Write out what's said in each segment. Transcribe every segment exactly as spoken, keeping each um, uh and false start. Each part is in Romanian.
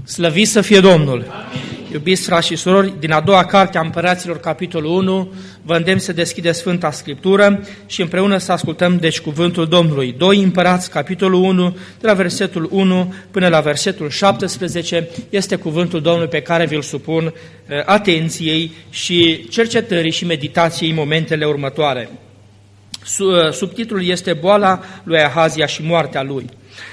Slăvit să fie Domnul! Amin. Iubiți frați și surori, din a doua carte a Împăraților, capitolul unu, vă îndemn să deschideți Sfânta Scriptură și împreună să ascultăm deci cuvântul Domnului. doi Împărați, capitolul unu, de la versetul unu până la versetul șaptesprezece, este cuvântul Domnului pe care vi-l supun uh, atenției și cercetării și meditației în momentele următoare. Subtitlul este Boala lui Ahazia și moartea lui.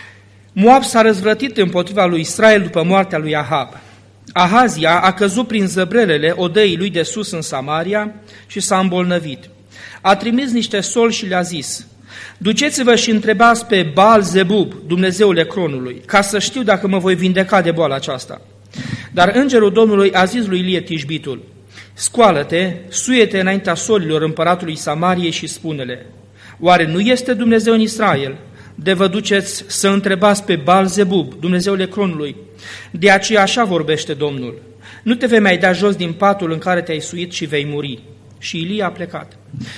Moab s-a răzvrătit împotriva lui Israel după moartea lui Ahab. Ahazia a căzut prin zăbrelele odăii lui de sus în Samaria și s-a îmbolnăvit. A trimis niște soli și le-a zis: duceți-vă și întrebați pe Baal-Zebub, Dumnezeul Ecronului, ca să știu dacă mă voi vindeca de boala aceasta. Dar îngerul Domnului a zis lui Ilie Tishbitul: scoală-te, suie-te înaintea solilor împăratului Samariei și spune-le: oare nu este Dumnezeu în Israel? De vă duceți să întrebați pe Baal-Zebub, Dumnezeul Ecronului. De aceea așa vorbește Domnul: nu te vei mai da jos din patul în care te-ai suit și vei muri. Și Ilie a plecat.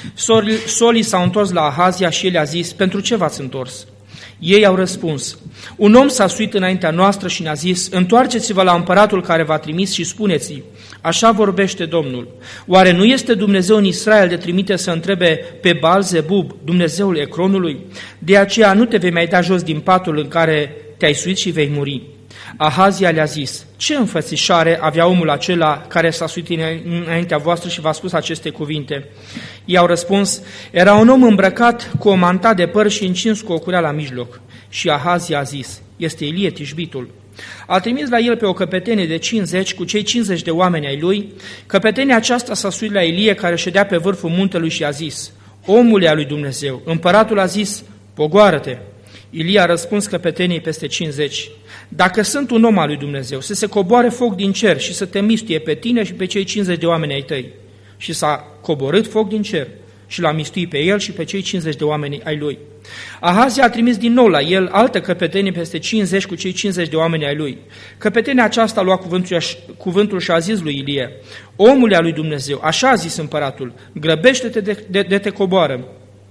Solii s-au întors la Ahazia și el a zis: pentru ce v-ați întors? Ei au răspuns: un om s-a suit înaintea noastră și ne-a zis: întoarceți-vă la împăratul care v-a trimis și spuneți-i: așa vorbește Domnul. Oare nu este Dumnezeu în Israel de trimite să întrebe pe Baal-Zebub, Dumnezeul Ecronului? De aceea nu te vei mai da jos din patul în care te-ai suit și vei muri. Ahazia le-a zis: ce înfățișare avea omul acela care s-a suit înaintea voastră și v-a spus aceste cuvinte? I-au răspuns: era un om îmbrăcat cu o manta de păr și încins cu o curea la mijloc. Și Ahazia a zis: este Ilie Tishbitul. A trimis la el pe o căpetenie de cincizeci cu cei cincizeci de oameni ai lui. Căpetenia aceasta s-a suit la Ilie, care ședea pe vârful muntelui, și a zis: omule al lui Dumnezeu. Împăratul a zis: pogoară-te. Ilie a răspuns căpeteniei peste cincizeci: dacă sunt un om al lui Dumnezeu, să se coboare foc din cer și să te mistuie pe tine și pe cei cincizeci de oameni ai tăi. Și s-a coborât foc din cer și l-a mistuit pe el și pe cei cincizeci de oameni ai lui. Ahazia a trimis din nou la el altă căpetenie peste cincizeci cu cei cincizeci de oameni ai lui. Căpetenia aceasta a luat cuvântul, cuvântul și a zis lui Ilie: omule al lui Dumnezeu, așa a zis împăratul, grăbește-te de, de, de te coboară.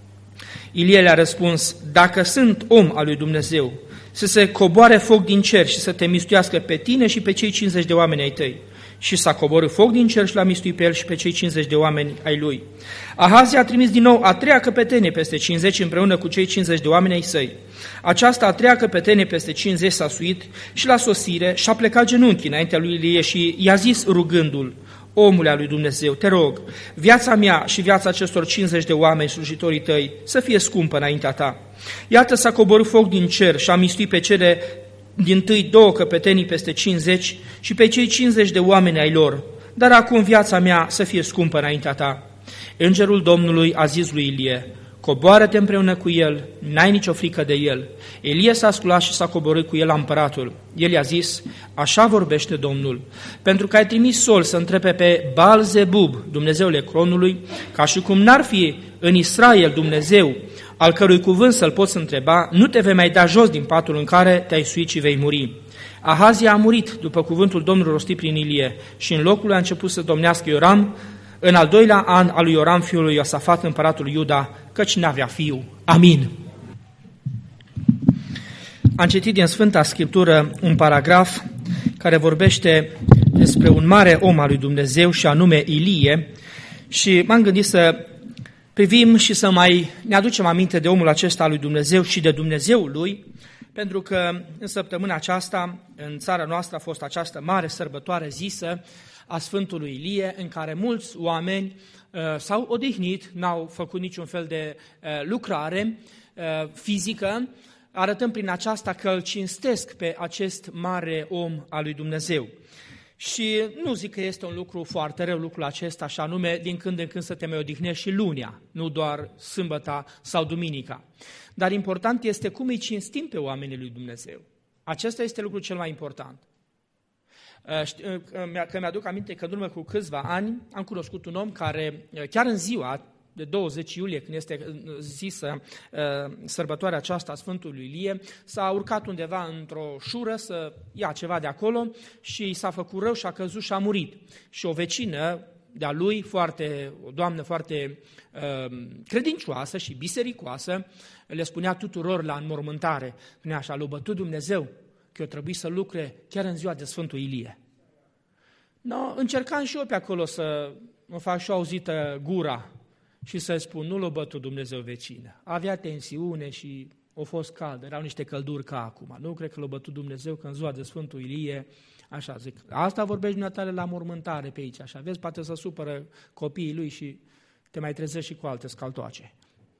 Ilie le-a răspuns: dacă sunt om al lui Dumnezeu, să se coboare foc din cer și să te mistuiască pe tine și pe cei cincizeci de oameni ai tăi. Și s-a coborât foc din cer și l-a mistuit pe el și pe cei cincizeci de oameni ai lui. Ahazia a trimis din nou a treia căpetenie peste cincizeci împreună cu cei cincizeci de oameni ai săi. Aceasta a treia căpetenie peste cincizeci s-a suit și la sosire și-a plecat genunchi înaintea lui Ilie și i-a zis rugându-l: omule al lui Dumnezeu, te rog, viața mea și viața acestor cincizeci de oameni slujitorii tăi să fie scumpă înaintea ta. Iată, s-a coborât foc din cer și a mistuit pe cele dintâi două căpetenii peste cincizeci și pe cei cincizeci de oameni ai lor, dar acum viața mea să fie scumpă înaintea ta. Îngerul Domnului a zis lui Ilie: coboară-te împreună cu el, n-ai nicio frică de el. Ilie s-a sculat și s-a coborât cu el la împăratul. El i-a zis: așa vorbește Domnul, pentru că ai trimis sol să întrebe pe Baal-Zebub, Dumnezeul Ecronului, ca și cum n-ar fi în Israel Dumnezeu al cărui cuvânt să-l poți întreba, nu te vei mai da jos din patul în care te-ai suit și vei muri. Ahazia a murit după cuvântul Domnului rostit prin Ilie și în locul lui a început să domnească Ioram, în al doilea an al lui Ioram, fiul lui Iosafat, împăratul Iuda, căci n-avea fiu. Amin. Am citit din Sfânta Scriptură un paragraf care vorbește despre un mare om al lui Dumnezeu și anume Ilie și m-am gândit să privim și să mai ne aducem aminte de omul acesta al lui Dumnezeu și de Dumnezeul lui, pentru că în săptămâna aceasta, în țara noastră, a fost această mare sărbătoare zisă a Sfântului Ilie, în care mulți oameni uh, s-au odihnit, n-au făcut niciun fel de uh, lucrare uh, fizică, arătând prin aceasta că îl cinstesc pe acest mare om al lui Dumnezeu. Și nu zic că este un lucru foarte rău lucrul acesta, așa anume, din când în când să te mai odihnești și lunea, nu doar sâmbăta sau duminica. Dar important este cum îi cinstim pe oamenii lui Dumnezeu. Acesta este lucrul cel mai important. Că mi-aduc aminte că în urmă cu câțiva ani am cunoscut un om care, chiar în ziua de douăzeci iulie, când este zisă uh, sărbătoarea aceasta a Sfântului Ilie, s-a urcat undeva într-o șură să ia ceva de acolo și i s-a făcut rău și a căzut și a murit. Și o vecină de-a lui, foarte, o doamnă foarte uh, credincioasă și bisericoasă, le spunea tuturor la înmormântare, spunea așa: l-a bătut Dumnezeu, că eu trebuie să lucre chiar în ziua de Sfântul Ilie. No, încercam și eu pe acolo să mă fac și auzită gura și să spun, nu l-a bătut Dumnezeu vecină. Avea tensiune și a fost cald, erau niște călduri ca acum. Nu cred că l-a bătut Dumnezeu că în ziua de Sfântul Ilie, așa zic, asta vorbești dumneavoastră la mormântare pe aici, așa, vezi, poate să supără copiii lui și te mai trezești și cu alte scaltoace.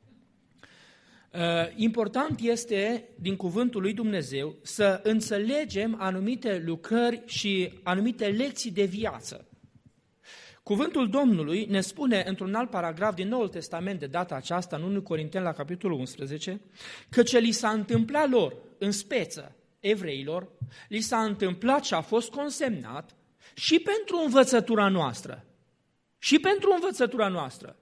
Important este, din cuvântul lui Dumnezeu, să înțelegem anumite lucrări și anumite lecții de viață. Cuvântul Domnului ne spune într-un alt paragraf din Noul Testament de data aceasta, în întâi Corinteni la capitolul unsprezece, că ce li s-a întâmplat lor în speță evreilor, li s-a întâmplat și a fost consemnat și pentru învățătura noastră. Și pentru învățătura noastră.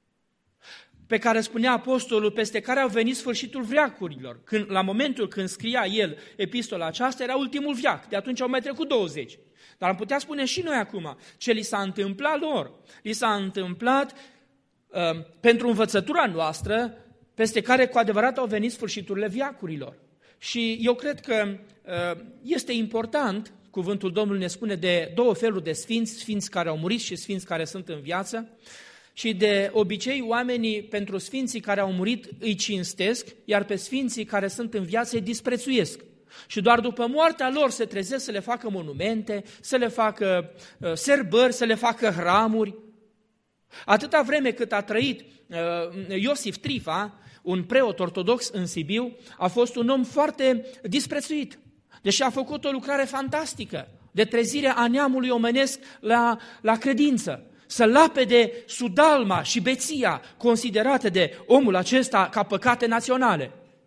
Pe care spunea apostolul, peste care au venit sfârșitul veacurilor. Când, la momentul când scria el epistola aceasta, era ultimul veac, de atunci au mai trecut douăzeci. Dar am putea spune și noi acum, ce li s-a întâmplat lor, li s-a întâmplat uh, pentru învățătura noastră, peste care cu adevărat au venit sfârșiturile veacurilor. Și eu cred că uh, este important, cuvântul Domnului ne spune de două feluri de sfinți, sfinți care au murit și sfinți care sunt în viață, și de obicei oamenii pentru sfinții care au murit îi cinstesc, iar pe sfinții care sunt în viață îi disprețuiesc. Și doar după moartea lor se trezesc să le facă monumente, să le facă uh, serbări, să le facă hramuri. Atâta vreme cât a trăit uh, Iosif Trifa, un preot ortodox în Sibiu, a fost un om foarte disprețuit, deși a făcut o lucrare fantastică de trezire a neamului omenesc la, la credință. Să lapede sudalma și beția considerate de omul acesta ca păcate naționale.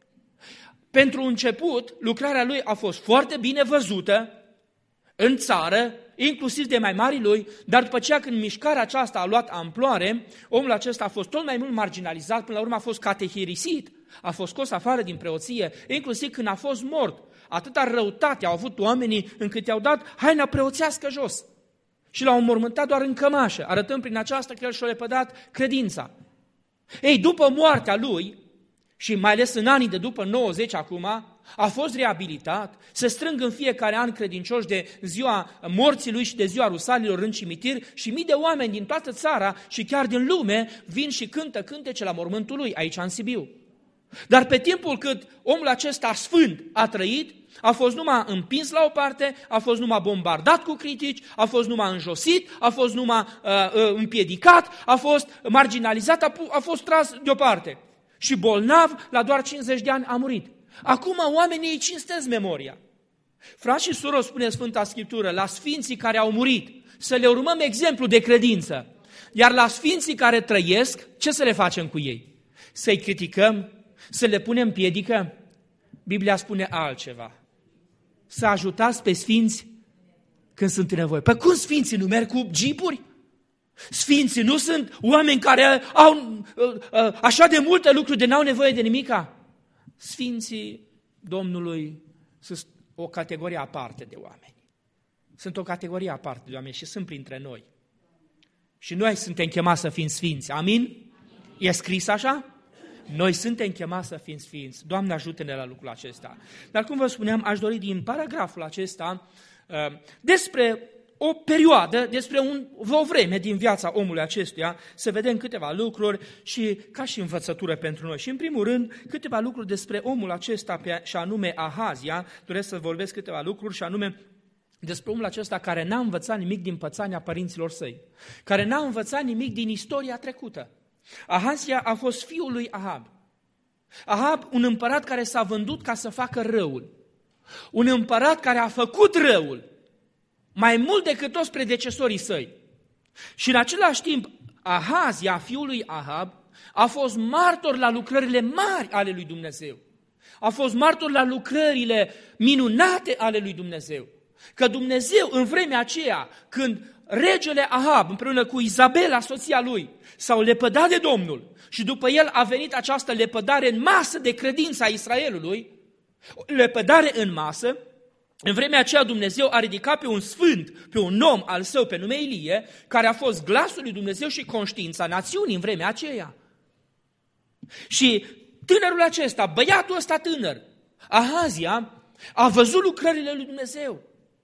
Pentru început, lucrarea lui a fost foarte bine văzută în țară, inclusiv de mai mari lui, dar după aceea când mișcarea aceasta a luat amploare, omul acesta a fost tot mai mult marginalizat, până la urmă a fost catehirisit, a fost scos afară din preoție, inclusiv când a fost mort. Atâta răutate au avut oamenii încât i-au dat haina preoțească jos. Și l-au înmormântat doar în cămașă, arătând prin aceasta că el și-a lepădat credința. Ei, după moartea lui, și mai ales în anii de după nouăzeci acum, a fost reabilitat, se strâng în fiecare an credincioși de ziua morții lui și de ziua rusalilor în cimitir și mii de oameni din toată țara și chiar din lume vin și cântă cântece la mormântul lui, aici în Sibiu. Dar pe timpul cât omul acesta sfânt a trăit, a fost numai împins la o parte, a fost numai bombardat cu critici, a fost numai înjosit, a fost numai uh, uh, împiedicat, a fost marginalizat, a, a fost tras deoparte. Și bolnav, la doar cincizeci de ani, a murit. Acum oamenii îi cinstesc memoria. Frați și surori, spune Sfânta Scriptură, la sfinții care au murit, să le urmăm exemplu de credință. Iar la sfinții care trăiesc, ce să le facem cu ei? Să-i criticăm? Să le punem piedică? Biblia spune altceva. Să ajutați pe sfinți când sunt în nevoie. Păi cum sfinții nu merg cu jeepuri? Sfinții nu sunt oameni care au așa de multe lucruri de n-au nevoie de nimica? Sfinții Domnului sunt o categorie aparte de oameni. Sunt o categorie aparte de oameni și sunt printre noi. Și noi suntem chemați să fim sfinți. Amin? E scris așa? Noi suntem chemați să fim sfinți. Doamne, ajută-ne la lucrul acesta. Dar cum vă spuneam, aș dori din paragraful acesta despre o perioadă, despre un, o vreme din viața omului acestuia, să vedem câteva lucruri și ca și învățătură pentru noi. Și în primul rând, câteva lucruri despre omul acesta, și anume Ahazia. Doresc să vorbesc câteva lucruri și anume despre omul acesta care n-a învățat nimic din pățania părinților săi, care n-a învățat nimic din istoria trecută. Ahazia a fost fiul lui Ahab. Ahab, un împărat care s-a vândut ca să facă răul. Un împărat care a făcut răul mai mult decât toți predecesorii săi. Și în același timp, Ahazia, fiul lui Ahab, a fost martor la lucrările mari ale lui Dumnezeu. A fost martor la lucrările minunate ale lui Dumnezeu. Că Dumnezeu, în vremea aceea, când regele Ahab, împreună cu Izabela, soția lui, s-au lepădat de Domnul și după el a venit această lepădare în masă de credința Israelului, lepădare în masă, în vremea aceea Dumnezeu a ridicat pe un sfânt, pe un om al său pe nume Ilie, care a fost glasul lui Dumnezeu și conștiința națiunii în vremea aceea. Și tânărul acesta, băiatul ăsta tânăr, Ahazia, a văzut lucrările lui Dumnezeu,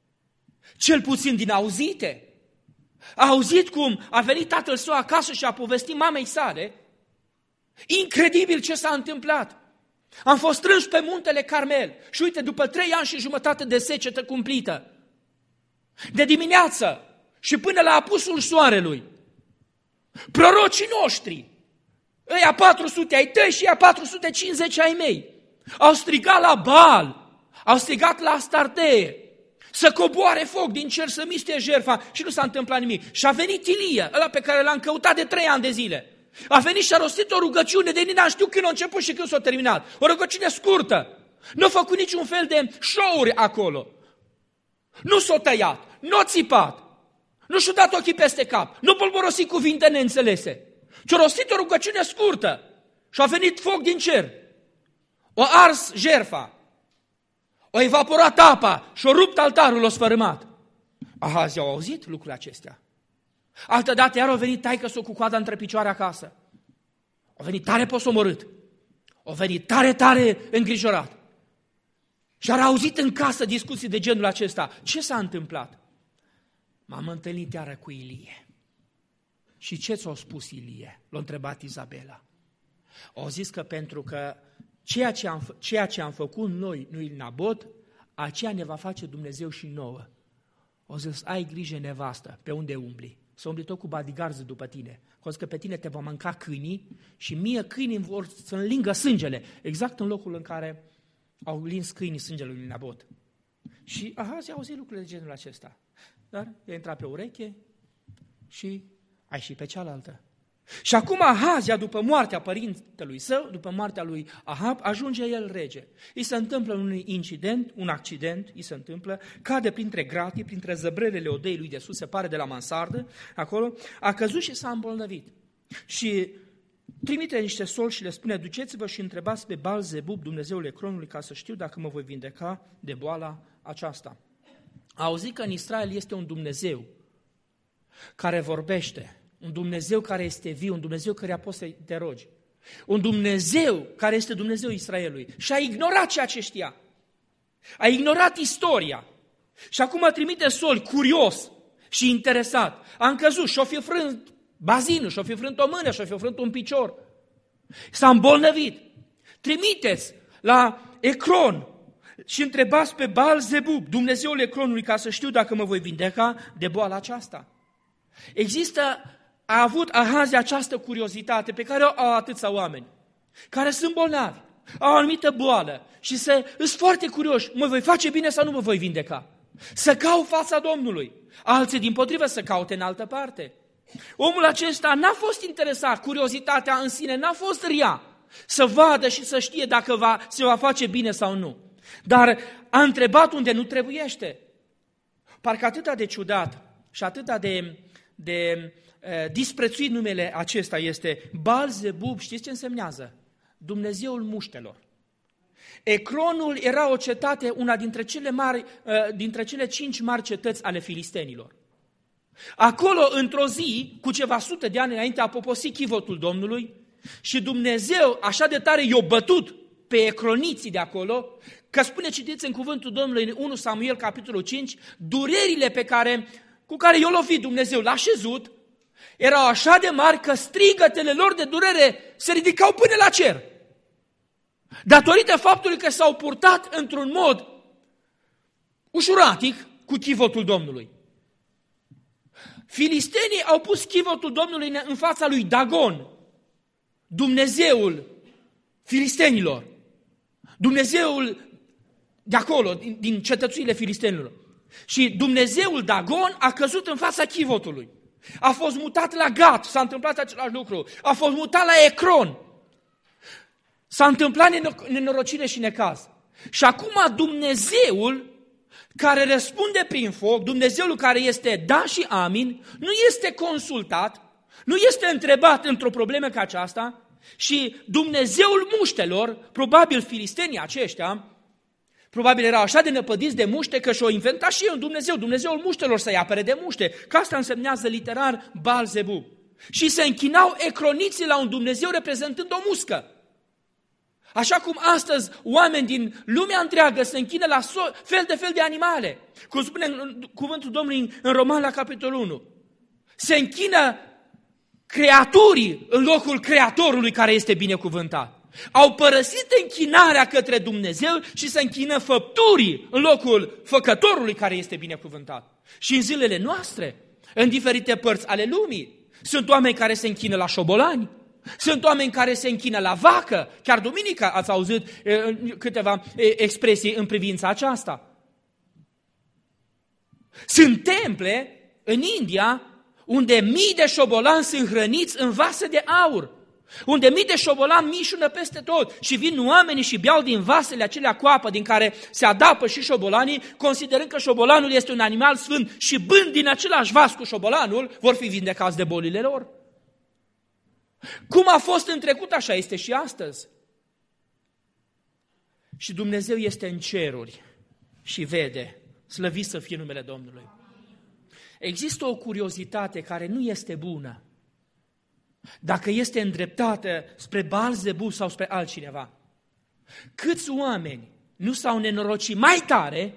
cel puțin din auzite. A auzit cum a venit tatăl său acasă și a povestit mamei sale. Incredibil ce s-a întâmplat. Am fost strânși pe muntele Carmel și uite, după trei ani și jumătate de secetă cumplită, de dimineață și până la apusul soarelui, prorocii noștri, ăia patru sute ai tăi și ăia patru sute cincizeci ai mei, au strigat la Baal, au strigat la Astarte, să coboare foc din cer, să mistuie jertfa și nu s-a întâmplat nimic. Și a venit Ilie, ăla pe care l-am căutat de trei ani de zile. A venit și a rostit o rugăciune, de nici n-am știut când a început și când s-a terminat. O rugăciune scurtă. Nu a făcut niciun fel de show-uri acolo. Nu s-a tăiat, nu a țipat, nu și-a dat ochii peste cap, nu bolborosit cuvinte neînțelese, ci a rostit o rugăciune scurtă și a venit foc din cer. O ars jertfa, o evaporat apa și o rupt altarul, o sfărâmat. Ahazi au auzit lucrurile acestea. Altădată iar a venit taică-s-o cu coada între picioare acasă. A venit tare posomorât. A venit tare, tare îngrijorat. Și a auzit în casă discuții de genul acesta. Ce s-a întâmplat? M-am întâlnit iară cu Ilie. Și ce ți-a spus Ilie? L-a întrebat Izabela. Au zis că pentru că ceea ce am, ceea ce am făcut noi, nu-i Nabot, aceea ne va face Dumnezeu și nouă. O zis, ai grijă, nevastă, pe unde umbli. Să umbli tot cu badigarzi după tine. Că că pe tine te va mânca câinii și mie câinii vor să-mi lingă sângele. Exact în locul în care au lins câinii sângele lui Nabot. Și Ahazi a auzit lucrurile de genul acesta. Dar i-a intrat pe ureche și a ieșit pe cealaltă. Și acum Ahazia, după moartea părintelui său, după moartea lui Ahab, ajunge el rege. Îi se întâmplă un incident, un accident, îi se întâmplă, cade printre gratii, printre zăbrelele odei lui de sus, se pare de la mansardă, acolo, a căzut și s-a îmbolnăvit. Și trimite niște solzi și le spune, duceți-vă și întrebați pe Baal-Zebub, Dumnezeul Ecronului, ca să știu dacă mă voi vindeca de boala aceasta. A auzit că în Israel este un Dumnezeu care vorbește, un Dumnezeu care este viu, un Dumnezeu care poți să te rogi, un Dumnezeu care este Dumnezeu Israelului și a ignorat ceea ce știa, a ignorat istoria și acum trimite sol curios și interesat, a încăzut și-o fi frânt bazinul, și-o fi frânt o mână, și-o fi frânt un picior, s-a îmbolnăvit, trimiteți la Ecron și întrebați pe Baal-Zebub, Dumnezeul Ecronului, ca să știu dacă mă voi vindeca de boala aceasta. Există, a avut Ahazi această curiozitate pe care o au atâția oameni, care sunt bolnavi, au o anumită boală și se, sunt foarte curioși, mă voi face bine sau nu mă voi vindeca? Să caut fața Domnului, alții dimpotrivă să caute în altă parte. Omul acesta n-a fost interesat, curiozitatea în sine n-a fost rea, să vadă și să știe dacă va, se va face bine sau nu. Dar a întrebat unde nu trebuiește. Parcă atâta de ciudat și atâta de, de uh, disprețuit numele acesta este Baal-Zebub, știți ce însemnează? Dumnezeul muștelor. Ecronul era o cetate, una dintre cele, mari, uh, dintre cele cinci mari cetăți ale filistenilor. Acolo, într-o zi, cu ceva sute de ani înainte, a poposit chivotul Domnului și Dumnezeu așa de tare i-a bătut pe ecroniții de acolo, că spune, citiți în cuvântul Domnului în unu Samuel, capitolul cinci, durerile pe care, cu care i-a lovit Dumnezeu, l-a șezut, erau așa de mari că strigătele lor de durere se ridicau până la cer. Datorită faptului că s-au purtat într-un mod ușuratic cu chivotul Domnului. Filistenii au pus chivotul Domnului în fața lui Dagon, Dumnezeul filistenilor, Dumnezeul de acolo, din, din cetățuile filistenilor. Și Dumnezeul Dagon a căzut în fața chivotului. A fost mutat la Gat, s-a întâmplat același lucru. A fost mutat la Ecron. S-a întâmplat nenorocire și necaz. Și acum Dumnezeul care răspunde prin foc, Dumnezeul care este da și amin, nu este consultat, nu este întrebat într-o problemă ca aceasta și Dumnezeul muștelor, probabil filistenii aceștia, probabil erau așa de năpădiți de muște că și-o inventat și ei un Dumnezeu, Dumnezeul muștelor să-i apere de muște, că asta însemnează literar Baal-Zebub. Și se închinau ecroniții la un Dumnezeu reprezentând o muscă. Așa cum astăzi oameni din lumea întreagă se închină la fel de fel de animale. Cum spune în cuvântul Domnului în Roman la capitolul unu. Se închină creaturii în locul Creatorului care este binecuvântat. Au părăsit închinarea către Dumnezeu și se închină făpturii în locul Făcătorului care este binecuvântat. Și în zilele noastre, în diferite părți ale lumii, sunt oameni care se închină la șobolani, sunt oameni care se închină la vacă. Chiar duminica ați auzit câteva expresii în privința aceasta. Sunt temple în India unde mii de șobolani sunt hrăniți în vase de aur, unde mii de șobolani mișună peste tot și vin oamenii și beau din vasele acelea cu apă din care se adapă și șobolanii, considerând că șobolanul este un animal sfânt și bând din același vas cu șobolanul, vor fi vindecați de bolile lor. Cum a fost în trecut, așa este și astăzi. Și Dumnezeu este în ceruri și vede, slăvit să fie numele Domnului. Există o curiozitate care nu este bună, dacă este îndreptată spre Baal-Zebub sau spre altcineva. Câți oameni nu s-au nenorocit mai tare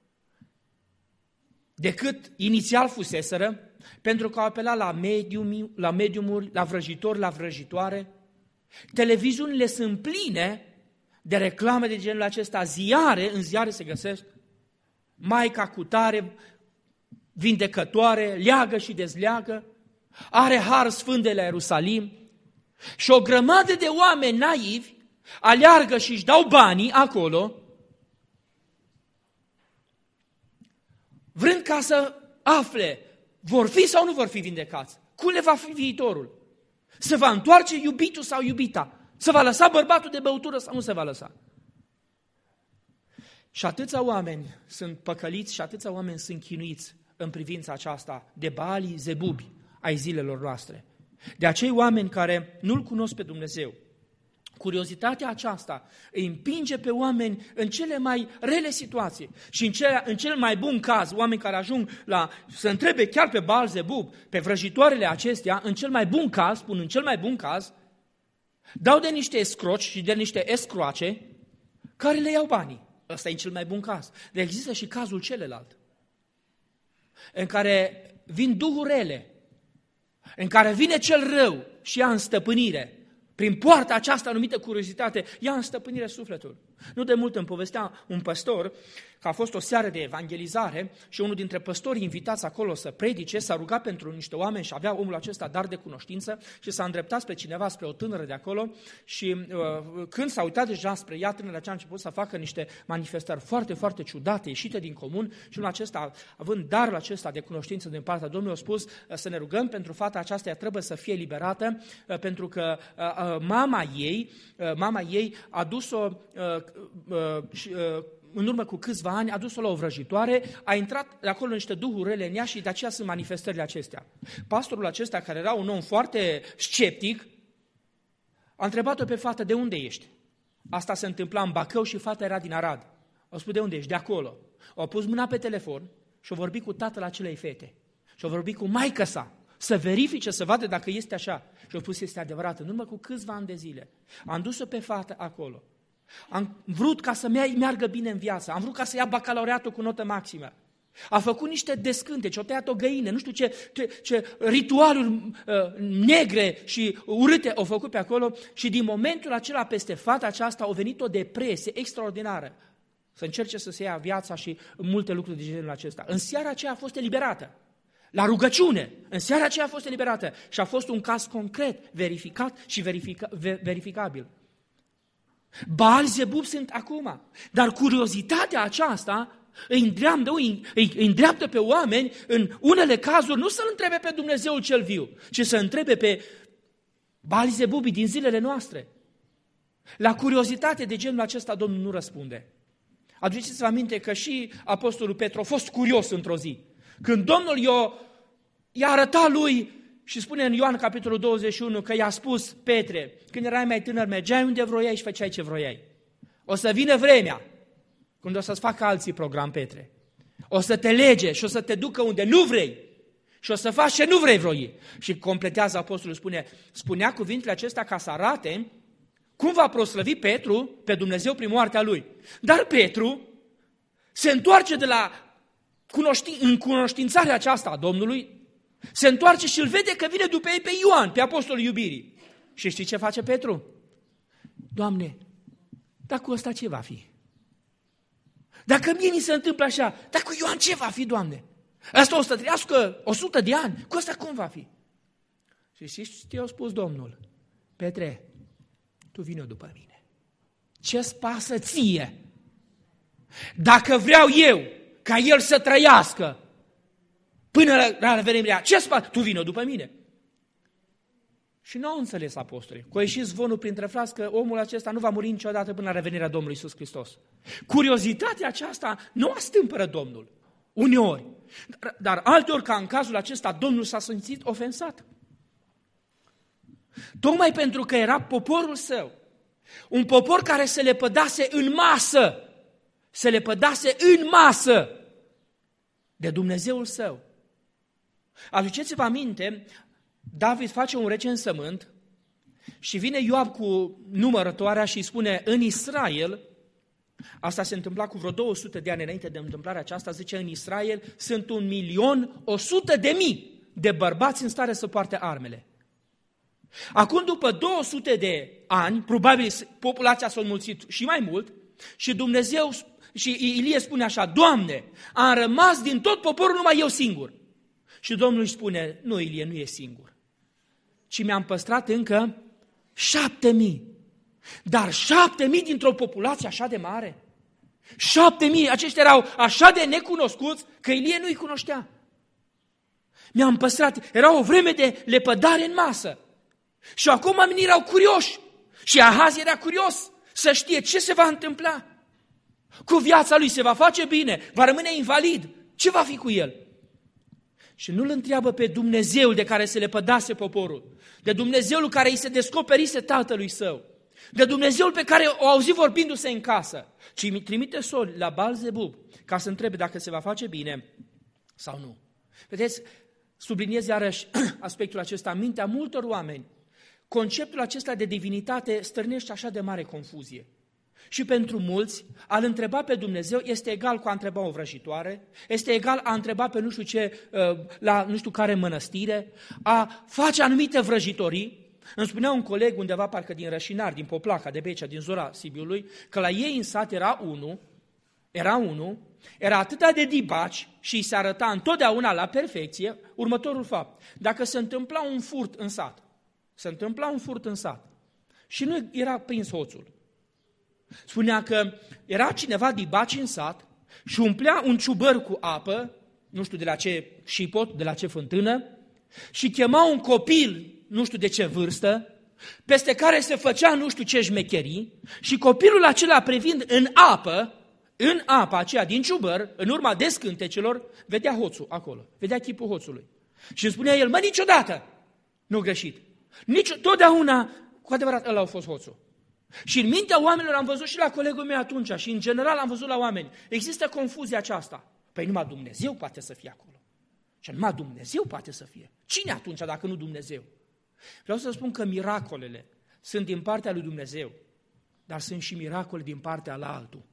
decât inițial fuseseră, pentru că au apelat la, medium, la mediumuri, la vrăjitori, la vrăjitoare. Televiziunile sunt pline de reclame de genul acesta, ziare, în ziare se găsesc, Maica cutare, vindecătoare, leagă și dezleagă, are har sfânt de la Ierusalim și o grămadă de oameni naivi aleargă și își dau banii acolo, vrând ca să afle, vor fi sau nu vor fi vindecați, cum le va fi viitorul, se va întoarce iubitul sau iubita, se va lăsa bărbatul de băutură sau nu se va lăsa. Și atâția oameni sunt păcăliți și atâția oameni sunt chinuiți în privința aceasta de Baalii Zebubi ai zilelor noastre. De acei oameni care nu-L cunosc pe Dumnezeu. Curiozitatea aceasta îi împinge pe oameni în cele mai rele situații și în cel, în cel mai bun caz, oameni care ajung la, să întrebe chiar pe Baal-Zebub, pe vrăjitoarele acestea, în cel mai bun caz, spun în cel mai bun caz, dau de niște escroci și de niște escroace care le iau banii. Ăsta e în cel mai bun caz. Dar există și cazul celălalt, în care vin duhuri rele, în care vine cel rău și ia în stăpânire, prin poarta aceasta numită curiozitate, ia în stăpânire sufletul. Nu de mult îmi povestea un păstor că a fost o seară de evangelizare și unul dintre păstorii invitați acolo să predice s-a rugat pentru niște oameni și avea omul acesta dar de cunoștință și s-a îndreptat spre cineva, spre o tânără de acolo și uh, când s-a uitat deja spre ea, tânăra aceea a început să facă niște manifestări foarte, foarte ciudate, ieșite din comun și unul acesta, având darul acesta de cunoștință din partea Domnului, a spus uh, să ne rugăm pentru fata aceasta, ea trebuie să fie liberată uh, pentru că uh, uh, mama ei, uh, mama ei a dus-o uh, uh, uh, în urmă cu câțiva ani, a dus-o la o vrăjitoare, a intrat acolo niște duhuri rele în ea și de aceea sunt manifestările acestea. Pastorul acesta, care era un om foarte sceptic, a întrebat-o pe fată, de unde ești? Asta se întâmpla în Bacău și fata era din Arad. O spus, de unde ești? De acolo. O pus mâna pe telefon și o vorbi cu tatăl acelei fete. Și o vorbi cu maică sa, să verifice, să vadă dacă este așa. Și o spus, este adevărat. În urmă cu câțiva ani de zile, am dus-o pe fată acolo. Am vrut ca să meargă bine în viață, am vrut ca să ia bacalaureatul cu notă maximă. A făcut niște descânteci, o tăiat o găină, nu știu ce, ce, ce ritualuri uh, negre și urâte au făcut pe acolo și din momentul acela peste fata aceasta a venit o depresie extraordinară. Să încerce să se ia viața și multe lucruri de genul acesta. În seara aceea a fost eliberată. La rugăciune, în seara aceea a fost eliberată și a fost un caz concret, verificat și verifica, verificabil. Baal-Zebub sunt acum, dar curiozitatea aceasta îi îndreaptă, îi, îi îndreaptă pe oameni în unele cazuri nu să-L întrebe pe Dumnezeul cel viu, ci să întrebe pe Baal-Zebubii din zilele noastre. La curiozitate de genul acesta Domnul nu răspunde. Aduceți-vă aminte că și Apostolul Petru a fost curios într-o zi. Când Domnul i-a, i-a arătat lui și spune în Ioan capitolul douăzeci și unu că i-a spus, Petre, când erai mai tânăr, mergeai unde vroiai și făceai ce vroiai. O să vină vremea când o să-ți facă alții program, Petre. O să te lege și o să te ducă unde nu vrei și o să faci ce nu vrei vroi. Și completează apostolul, spune, spunea cuvintele acestea ca să arate cum va proslăvi Petru pe Dumnezeu prin moartea lui. Dar Petru se întoarce de la cunoști- în cunoștințarea aceasta a Domnului, se întoarce și îl vede că vine după ei pe Ioan, pe apostolul iubirii. Și știi ce face Petru? Doamne, dar cu ăsta ce va fi? Dacă mie mi se întâmplă așa, dar cu Ioan ce va fi, Doamne? Asta o să trăiască o sută de ani, cu ăsta cum va fi? Și știți ce i-a spus Domnul? Petre, tu vino după mine. Ce-ți pasă ție? Dacă vreau eu ca el să trăiască până la revenirea, ce-ți pasă? Tu vino după mine. Și nu au înțeles apostolii. Că a ieșit zvonul printre frați că omul acesta nu va muri niciodată până la revenirea Domnului Iisus Hristos. Curiozitatea aceasta nu astâmpără Domnul, uneori. Dar, dar alteori, ca în cazul acesta, Domnul s-a simțit ofensat. Tocmai pentru că era poporul său, un popor care se lepădase în masă, se lepădase în masă de Dumnezeul său. Aduceți-vă aminte, David face un recensământ și vine Ioab cu numărătoarea și îi spune, în Israel, asta se întâmpla cu vreo două sute de ani înainte de întâmplarea aceasta, zice, în Israel sunt un milion o sută de mii de bărbați în stare să poarte armele. Acum, după două sute de ani, probabil populația s-a înmulțit și mai mult, și Dumnezeu, și Ilie spune așa, Doamne, am rămas din tot poporul numai eu singur. Și Domnul îi spune, nu, Ilie, nu e singur, ci mi-am păstrat încă șapte mii. Dar șapte mii dintr-o populație așa de mare? Șapte mii, aceștia erau așa de necunoscuți că Ilie nu-i cunoștea. Mi-am păstrat, era o vreme de lepădare în masă. Și acum oamenii erau curioși. Și Ahaz era curios să știe ce se va întâmpla. Cu viața lui se va face bine, va rămâne invalid. Ce va fi cu el? Și nu-l întreabă pe Dumnezeul de care se lepădase poporul, de Dumnezeul care îi se descoperise tatălui său, de Dumnezeul pe care o auzi vorbindu-se în casă, ci îi trimite soli la Baal-Zebub ca să întrebe dacă se va face bine sau nu. Vedeți, subliniez iarăși aspectul acesta în mintea multor oameni. Conceptul acesta de divinitate stârnește așa de mare confuzie. Și pentru mulți, a-L întreba pe Dumnezeu este egal cu a întreba o vrăjitoare, este egal a întreba pe nu știu ce, la nu știu care mănăstire, a face anumite vrăjitorii. Îmi spunea un coleg undeva, parcă din Rășinar, din Poplaca, de Becea, din zona Sibiului, că la ei în sat era unul, era unul, era atât de dibaci și îi se arăta întotdeauna la perfecție următorul fapt. Dacă se întâmpla un furt în sat, se întâmpla un furt în sat și nu era prins hoțul, spunea că era cineva dibaci în sat și umplea un ciubăr cu apă, nu știu de la ce șipot, de la ce fântână, și chema un copil, nu știu de ce vârstă, peste care se făcea nu știu ce șmecherii, și copilul acela privind în apă, în apa aceea din ciubăr, în urma descântecelor, vedea hoțul acolo, vedea chipul hoțului. Și îmi spunea el, mă, niciodată nu greșit, nici, totdeauna, cu adevărat, ăla a fost hoțul. Și în mintea oamenilor am văzut și la colegul meu atunci și în general am văzut la oameni, există confuzia aceasta. Păi numai Dumnezeu poate să fie acolo. Și numai Dumnezeu poate să fie. Cine atunci dacă nu Dumnezeu? Vreau să spun că miracolele sunt din partea lui Dumnezeu, dar sunt și miracole din partea la altul.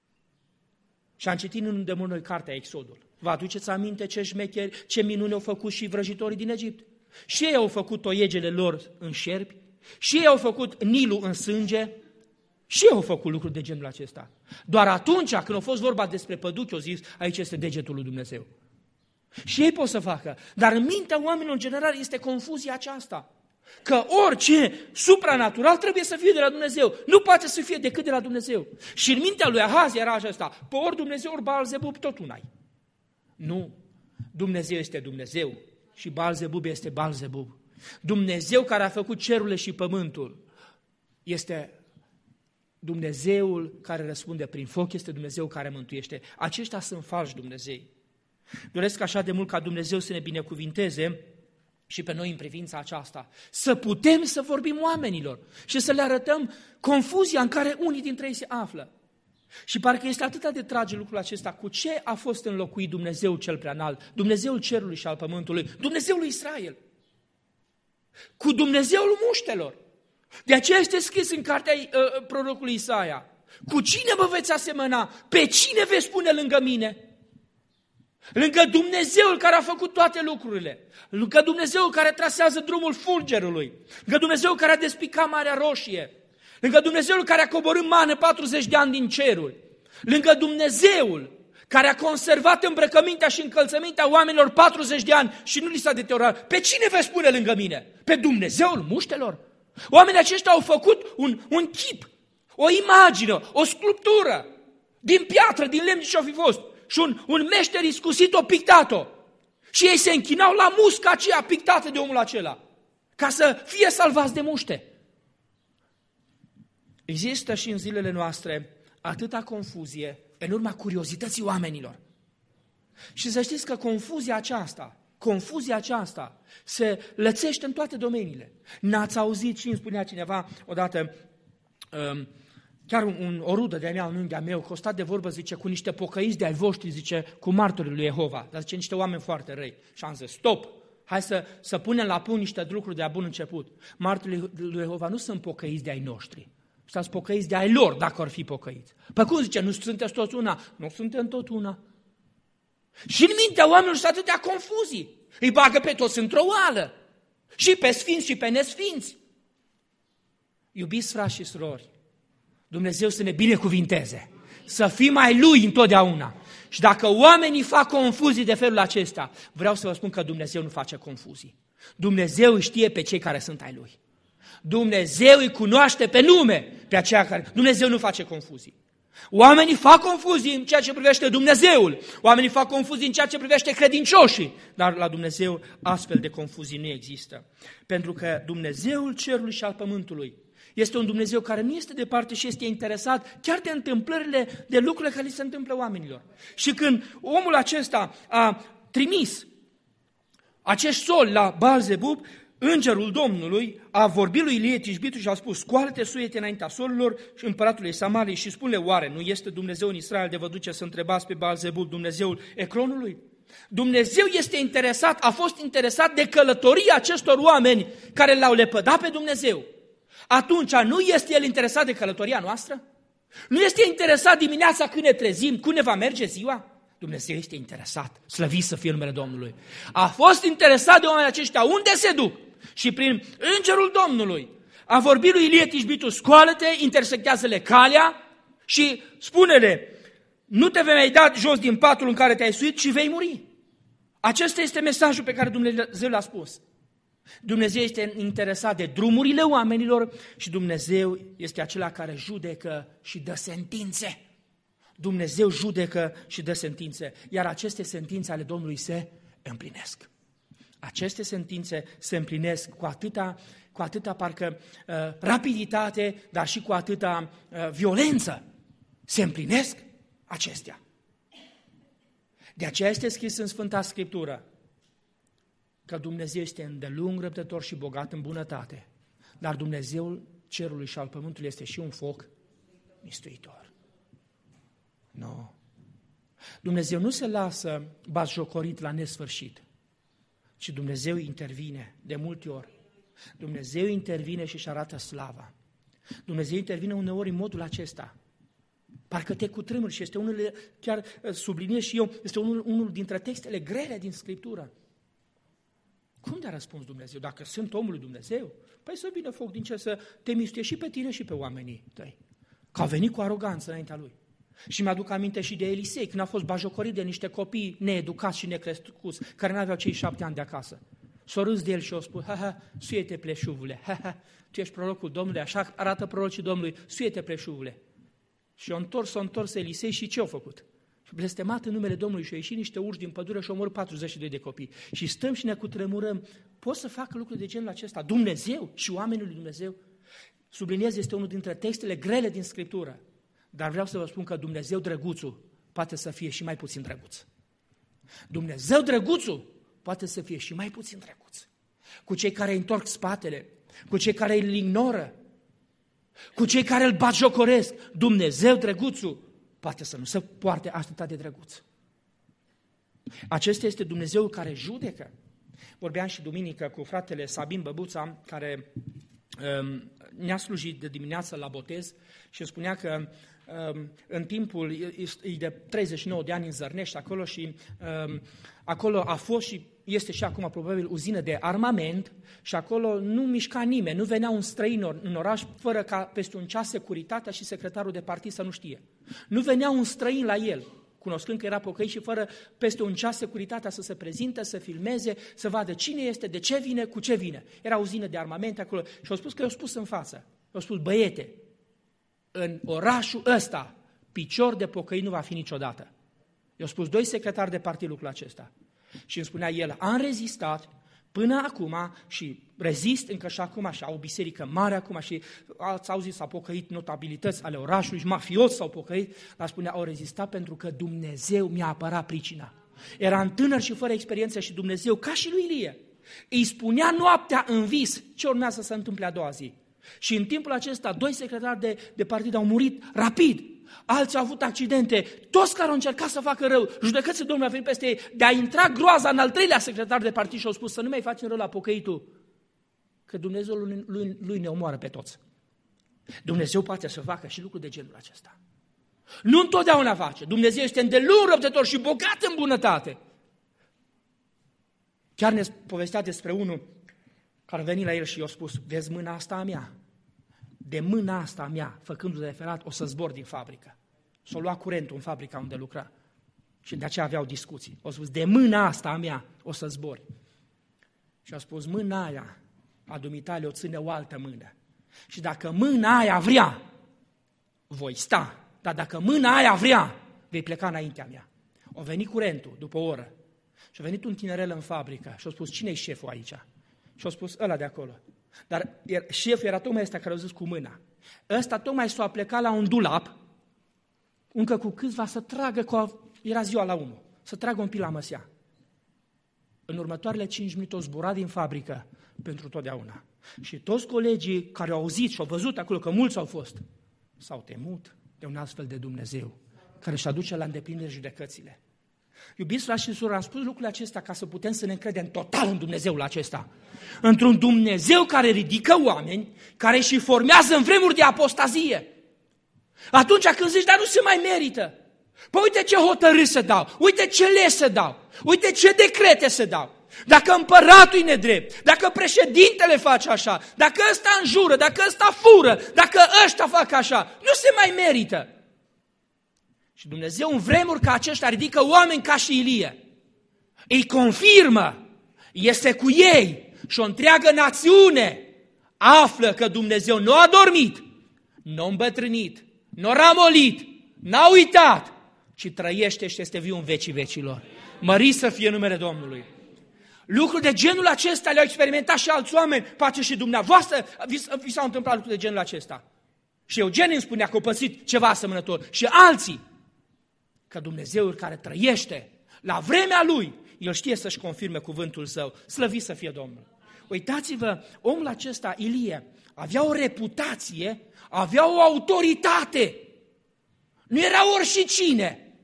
Și am citit în îndemânul noi cartea Exodul. Vă aduceți aminte ce șmecheri, ce minuni au făcut și vrăjitorii din Egipt? Și ei au făcut toiegele lor în șerpi, și ei au făcut Nilul în sânge, și ei au făcut lucruri de genul acesta. Doar atunci când a fost vorba despre păduchi, au zis, aici este degetul lui Dumnezeu. Și ei pot să facă, dar în mintea oamenilor în general este confuzia aceasta, că orice supranatural trebuie să fie de la Dumnezeu, nu poate să fie decât de la Dumnezeu. Și în mintea lui Ahaz era aceasta, pe ori Dumnezeu, ori Baal-Zebub, tot un-ai. Nu, Dumnezeu este Dumnezeu și Baal-Zebub este Baal-Zebub. Dumnezeu care a făcut cerurile și pământul este Dumnezeul care răspunde prin foc, este Dumnezeu care mântuiește. Aceștia sunt falși Dumnezei. Doresc așa de mult ca Dumnezeu să ne binecuvinteze și pe noi în privința aceasta. Să putem să vorbim oamenilor și să le arătăm confuzia în care unii dintre ei se află. Și parcă este atât de trage lucrul acesta. Cu ce a fost înlocuit Dumnezeu cel preanalt? Dumnezeul cerului și al pământului, Dumnezeul lui Israel. Cu Dumnezeul muștelor. De aceea este scris în cartea uh, prorocului Isaia: cu cine vă veți asemăna? Pe cine veți pune lângă mine? Lângă Dumnezeul care a făcut toate lucrurile, lângă Dumnezeul care trasează drumul fulgerului, lângă Dumnezeul care a despicat Marea Roșie, lângă Dumnezeul care a coborât mană patruzeci de ani din ceruri, lângă Dumnezeul care a conservat îmbrăcămintea și încălțămintea oamenilor patruzeci de ani și nu li s-a deteriorat. Pe cine veți spune lângă mine? Pe Dumnezeul muștelor? Oamenii aceștia au făcut un, un chip, o imagine, o sculptură din piatră, din lemn, ce-o fi fost. Și un, un meșter iscusit o pictat-o. Și ei se închinau la musca aceea pictată de omul acela, ca să fie salvați de muște. Există și în zilele noastre atâta confuzie în urma curiozității oamenilor. Și să știți că confuzia aceasta, confuzia aceasta se lățește în toate domeniile. N-ați auzit și îmi spunea cineva odată, um, chiar un, o rudă de-a mea, un unghi de-a meu, că o stat de vorbă, zice, cu niște pocăiți de-ai voștri, zice, cu martorii lui Jehova, dar zice, niște oameni foarte răi. Și am zis, stop, hai să, să punem la punct niște lucruri de-a bun început. Martorii lui Jehova nu sunt pocăiți de-ai noștri, sunt pocăiți de-ai lor, dacă ar fi pocăiți. Păi cum zice, nu sunteți toți una? Nu suntem tot una. Și în mintea oamenilor sunt atâtea confuzii. Îi bagă pe toți într-o oală. Și pe sfinți și pe nesfinți. Iubiți frați și surori, Dumnezeu să ne binecuvinteze, să fim ai Lui întotdeauna. Și dacă oamenii fac confuzii de felul acesta, vreau să vă spun că Dumnezeu nu face confuzii. Dumnezeu știe pe cei care sunt ai Lui. Dumnezeu îi cunoaște pe nume pe aceia care... Dumnezeu nu face confuzii. Oamenii fac confuzii în ceea ce privește Dumnezeul, oamenii fac confuzii în ceea ce privește credincioșii, dar la Dumnezeu astfel de confuzii nu există. Pentru că Dumnezeul cerului și al pământului este un Dumnezeu care nu este departe și este interesat chiar de întâmplările, de lucrurile care li se întâmplă oamenilor. Și când omul acesta a trimis acești soli la Baal-Zebub, îngerul Domnului a vorbit lui Ilie Tishbitul și a spus: scoală-te, suie-te înaintea solilor și împăratului Samariei și spune: oare nu este Dumnezeu în Israel de vă duce să întrebați pe Baal-Zebub, Dumnezeul Ecronului? Dumnezeu este interesat, a fost interesat de călătoria acestor oameni care l-au lepădat pe Dumnezeu. Atunci nu este El interesat de călătoria noastră? Nu este interesat dimineața când ne trezim, cum ne va merge ziua? Dumnezeu este interesat, slăvit să fie numele Domnului. A fost interesat de oamenii aceștia, unde se duc? Și prin îngerul Domnului a vorbit lui Ilie Tishbitul: scoală-te, intersectează-le calea și spune-le: nu te vei mai da jos din patul în care te-ai suit, ci vei muri. Acesta este mesajul pe care Dumnezeu l-a spus. Dumnezeu este interesat de drumurile oamenilor și Dumnezeu este acela care judecă și dă sentințe. Dumnezeu judecă și dă sentințe, iar aceste sentințe ale Domnului se împlinesc. Aceste sentințe se împlinesc cu atâta, cu atâta parcă uh, rapiditate, dar și cu atâta uh, violență. Se împlinesc acestea. De aceea este scris în Sfânta Scriptură că Dumnezeu este îndelung răbdător și bogat în bunătate, dar Dumnezeul cerului și al pământului este și un foc mistuitor. Nu. Dumnezeu nu se lasă batjocorit la nesfârșit, ci Dumnezeu intervine de multe ori. Dumnezeu intervine și își arată slava. Dumnezeu intervine uneori în modul acesta. Parcă te cutremuri și este unul, chiar subliniez și eu, este unul, unul dintre textele grele din Scriptură. Cum de-a răspuns Dumnezeu? Dacă sunt omul lui Dumnezeu, păi să vină foc din cer să te mistuie și pe tine și pe oamenii tăi. Că a venit cu aroganță înaintea lui. Și mi-aduc aminte și de Elisei, când a fost bajocorit de niște copii needucați și necrescuți, care n-aveau cei șapte ani de acasă. S-o râs de el și o spus: ha, ha, suie-te pleșuvule, ha, ha, tu ești prorocul Domnului, așa arată prorocii Domnului, suie-te pleșuvule. Și o întors, s-o întors Elisei și ce-au făcut? Și blestemat în numele Domnului și-au ieșit niște urși din pădure și-au omorât patruzeci și doi de copii. Și stăm și ne cutremurăm. Pot să facă lucruri de genul acesta? Dumnezeu și oamenii lui Dumnezeu? Subliniez, este unul dintre textele grele din Scriptură. Dar vreau să vă spun că Dumnezeu drăguțul poate să fie și mai puțin drăguț. Dumnezeu drăguțul poate să fie și mai puțin drăguț. Cu cei care îi întorc spatele, cu cei care îl ignoră, cu cei care îl batjocoresc, Dumnezeu drăguțul poate să nu se poarte atât de drăguț. Acesta este Dumnezeu care judecă. Vorbeam și duminică cu fratele Sabin Băbuța, care ne-a slujit de dimineață la botez și îmi spunea că în timpul, e de treizeci și nouă de ani în Zărnești acolo și acolo a fost și este și acum probabil uzină de armament și acolo nu mișca nimeni, nu venea un străin în oraș fără ca peste un ceas securitatea și secretarul de partid să nu știe. Nu venea un străin la el, cunoscând că era pocăit și fără peste un ceas securitatea să se prezinte, să filmeze, să vadă cine este, de ce vine, cu ce vine. Era uzină de armamente acolo și au spus că i-au spus în față, i-au spus băiete, în orașul ăsta, picior de pocăit nu va fi niciodată. I-au spus doi secretari de partid lucrul acesta. Și îmi spunea el, am rezistat până acum și rezist încă și acum și au o biserică mare acum și ați auzit, s-au pocăit notabilități ale orașului și mafioți s-au pocăit, dar spunea, au rezistat pentru că Dumnezeu mi-a apărat pricina. Era tânăr și fără experiență și Dumnezeu, ca și lui Ilie, îi spunea noaptea în vis ce urmează să se întâmple a doua zi. Și în timpul acesta, doi secretari de, de partid au murit rapid, alții au avut accidente, toți care au încercat să facă rău, judecății Domnului au venit peste ei, de a intra groaza în al treilea secretar de partid și au spus să nu mai facem rău la pocăitul, că Dumnezeu lui, lui, lui ne omoară pe toți. Dumnezeu poate să facă și lucruri de genul acesta. Nu întotdeauna face, Dumnezeu este îndelung răbdător și bogat în bunătate. Chiar ne povestea despre unul care a venit la el și i-a spus, vezi mâna asta a mea? De mâna asta a mea, făcându-se referat, o să zbor din fabrică. S-a luat curentul în fabrica unde lucra și de aceea aveau discuții. O spus, de mâna asta a mea o să zbori. Și a spus, mâna aia a dumitale o ține o altă mână. Și dacă mâna aia vrea, voi sta. Dar dacă mâna aia vrea, vei pleca înaintea mea. A venit curentul după o oră și a venit un tinerel în fabrică și a spus, cine-i șeful aici? Și a spus, ăla de acolo. Dar șeful era tocmai ăsta care a zis cu mâna. Ăsta tocmai s-a plecat la un dulap, încă cu câțiva să tragă, cu, era ziua la unu, să tragă un pic la măsea. În următoarele cinci minute o zbura din fabrică pentru totdeauna. Și toți colegii care au auzit și au văzut acolo, că mulți au fost, s-au temut de un astfel de Dumnezeu, care își aduce la îndeplinire judecățile. Iubiți frați și surori, am spus lucrurile acestea ca să putem să ne încredem total în Dumnezeul acesta. Într-un Dumnezeu care ridică oameni, care și formează în vremuri de apostazie. Atunci când zici, dar nu se mai merită. Păi uite ce hotărâri să dau, uite ce legi să dau, uite ce decrete să dau. Dacă împăratul e nedrept, dacă președintele face așa, dacă ăsta înjură, dacă ăsta fură, dacă ăștia fac așa, nu se mai merită. Și Dumnezeu în vremuri ca aceștia ridică oameni ca și Ilie. Îi confirmă, este cu ei și o întreagă națiune află că Dumnezeu nu a dormit, nu a îmbătrânit, nu a ramolit, n-a uitat, ci trăiește și este viu în vecii vecilor. Mărit să fie numele Domnului. Lucruri de genul acesta le-au experimentat și alți oameni, pace și dumneavoastră, vi, vi s-au întâmplat lucruri de genul acesta. Și Eugen îmi spunea că a pățit ceva asemănător și alții. Că Dumnezeul care trăiește la vremea Lui, El știe să-și confirme cuvântul Său. Slăvit să fie Domnul. Uitați-vă, omul acesta, Ilie, avea o reputație, avea o autoritate. Nu era oricine.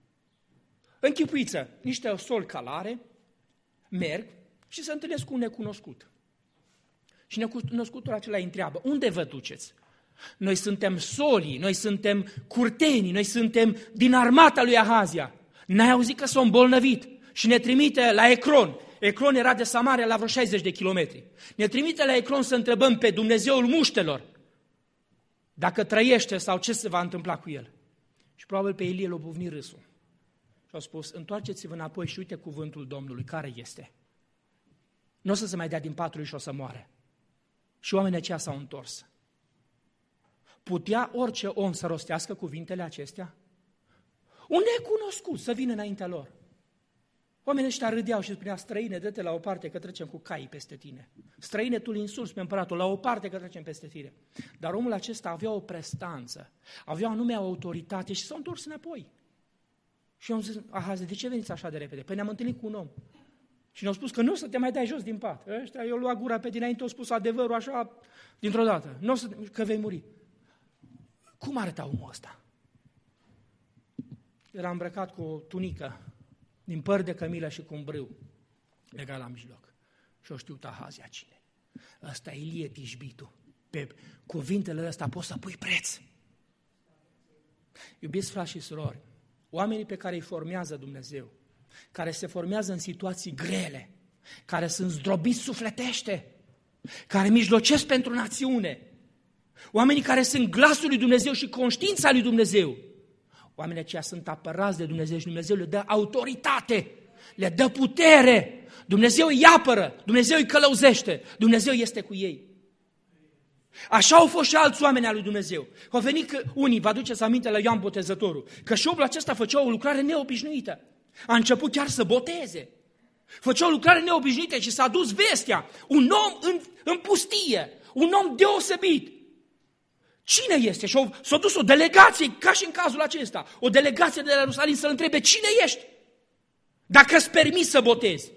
Închipuiță, niște soli calare, merg și se întâlnesc cu un necunoscut. Și necunoscutul acela îi întreabă, unde vă duceți? Noi suntem solii, noi suntem curtenii, noi suntem din armata lui Ahazia. N-ai auzit că s-a îmbolnăvit și ne trimite la Ecron. Ecron era de Samaria la vreo șaizeci de kilometri. Ne trimite la Ecron să întrebăm pe Dumnezeul muștelor dacă trăiește sau ce se va întâmpla cu el. Și probabil pe Ilie l-a buvnit râsul. Și a spus, întoarceți-vă înapoi și uite cuvântul Domnului, care este. Nu o să se mai dea din patru și o să moare. Și oamenii aceia s-au întors. Putea orice om să rostească cuvintele acestea? Un necunoscut să vină înaintea lor. Oamenii ăștia râdeau și spunea, străine, dă-te la o parte că trecem cu caii peste tine. Străine, tu insulți pe împăratul, la o parte că trecem peste tine. Dar omul acesta avea o prestanță, avea o anume autoritate și s-a întors înapoi. Și eu am zis, Ahaze, de ce veniți așa de repede? Păi ne-am întâlnit cu un om. Și ne-au spus că nu o să te mai dai jos din pat. Ăștia, eu lua gura pe dinainte, au spus adevărul așa, dintr-o dată. Nu o să, că vei muri. Cum arăta omul ăsta? Era îmbrăcat cu o tunică din păr de cămilă și cu un brâu legat la mijloc. Și o știut Ahazia cine. Ăsta e Ilie Tishbitu. Pe cuvintele astea poți să pui preț. Iubiți frați și surori, oamenii pe care îi formează Dumnezeu, care se formează în situații grele, care sunt zdrobiți sufletește, care mijlocesc pentru națiune, oamenii care sunt glasul lui Dumnezeu și conștiința lui Dumnezeu, oamenii aceia sunt apărați de Dumnezeu și Dumnezeu le dă autoritate, le dă putere, Dumnezeu îi apără, Dumnezeu îi călăuzește, Dumnezeu este cu ei. Așa au fost și alți oameni al lui Dumnezeu. Au venit că unii, vă aduceți aminte la Ioan Botezătorul, că și omul acesta făcea o lucrare neobișnuită. A început chiar să boteze. Făcea o lucrare neobișnuită și s-a dus vestea. Un om în, în pustie, un om deosebit. Cine este? Și s-a dus o delegație, ca și în cazul acesta, o delegație de la Ierusalim să-l întrebe, cine ești? Dacă îți permis să botezi.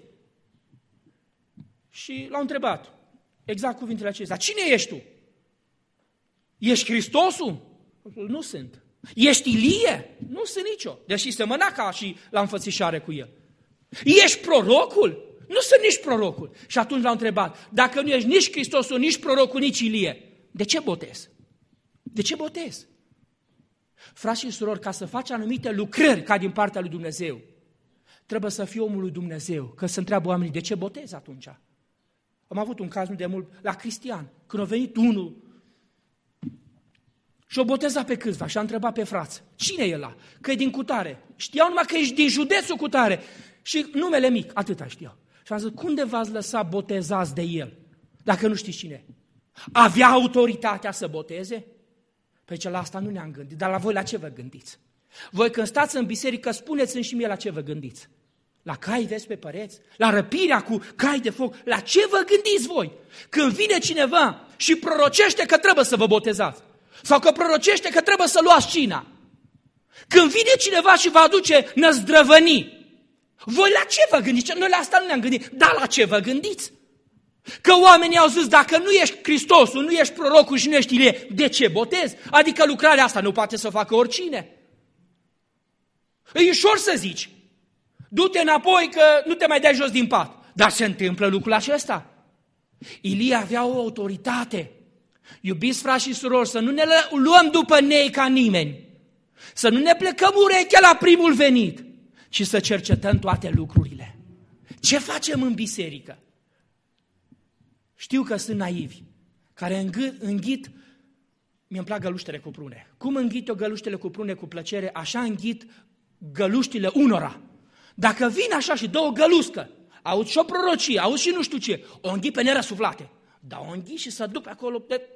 Și l-au întrebat, exact cuvintele acestea, cine ești tu? Ești Hristosul? Nu sunt. Ești Ilie? Nu sunt nicio. Deși semăna ca și la înfățișare cu el. Ești prorocul? Nu sunt nici prorocul. Și atunci l-au întrebat, dacă nu ești nici Hristosul, nici prorocul, nici Ilie, de ce botezi? De ce botezi? Frați și surori, ca să faci anumite lucrări ca din partea lui Dumnezeu, trebuie să fii omul lui Dumnezeu. Că se întreabă oamenii, de ce botezi atunci? Am avut un caz nu de mult la Cristian, când a venit unul și o boteza pe câțiva și a întrebat pe frați, cine e ăla? Că e din cutare. Știau numai că ești din județul cutare. Și numele mic, atâta știau. Și am zis, cum de v-ați lăsat botezați de el, dacă nu știți cine? Avea autoritatea să boteze? Păi ce la asta nu ne-am gândit, dar la voi la ce vă gândiți? Voi când stați în biserică, spuneți-mi și mie la ce vă gândiți. La cai vezi pe păreți? La răpirea cu cai de foc? La ce vă gândiți voi? Când vine cineva și prorocește că trebuie să vă botezați, sau că prorocește că trebuie să luați cina, când vine cineva și vă aduce năzdrăvănii, voi la ce vă gândiți? Noi la asta nu ne-am gândit, dar la ce vă gândiți? Că oamenii au zis, dacă nu ești Hristosul, nu ești prorocul și nu ești Ilie, de ce botezi? Adică lucrarea asta nu poate să facă oricine. E ușor să zici, du-te înapoi că nu te mai dai jos din pat. Dar se întâmplă lucrul acesta. Ilie avea o autoritate. Iubiți frați și surori, să nu ne luăm după nei ca nimeni, să nu ne plecăm urechea la primul venit, ci să cercetăm toate lucrurile. Ce facem în biserică? Știu că sunt naivi, care înghit, mi-mi plac găluștele cu prune. Cum înghit eu găluștele cu prune cu plăcere, așa înghit găluștile unora. Dacă vin așa și dă o găluscă, auzi și o prorocie, auzi și nu știu ce, o înghit pe nerăsuflate. Dar o înghit și să dupe acolo pe...